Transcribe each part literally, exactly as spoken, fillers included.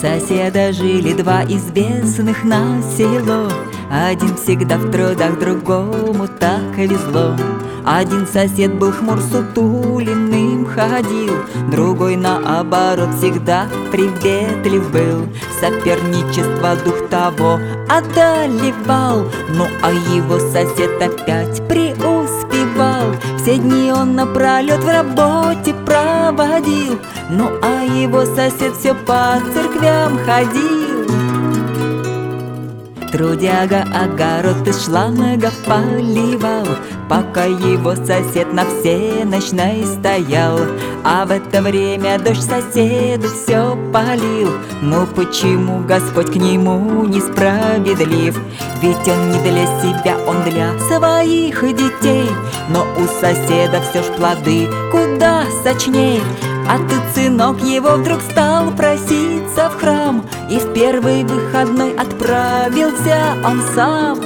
Соседа жили два известных на село. Один всегда в трудах, другому так везло. Один сосед был хмур, сутулиным ходил, другой наоборот всегда приветлив был. Соперничество дух того одолевал, ну а его сосед опять преуспевал. Все дни он напролет в работе проводил, ну а его сосед все по церквям ходил. Трудяга огород из шланга поливал, пока его сосед на всенощной стоял. А в это время дождь соседу все полил. Ну почему Господь к нему несправедлив? Ведь он не для себя, он для своих детей. Но у соседа все ж плоды куда сочней. А тут сынок его вдруг стал проситься в храм, и в первый выходной отправился он сам.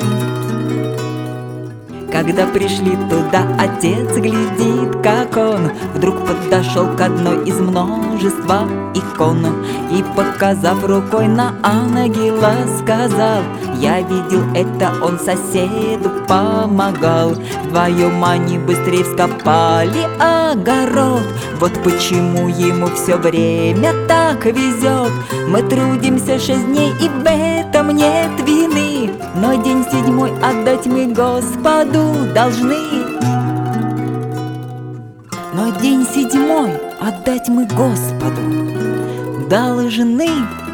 Когда пришли туда, отец глядит, как он вдруг подошел к одной из множества икон и, показав рукой на ангела, сказал: я видел это, он соседу помогал. Вдвоем они быстрее вскопали огород. Вот почему ему все время так везет. Мы трудимся шесть дней, и в этом нет вины, но день седьмой отдать мы Господу должны. Но день седьмой отдать мы Господу должны.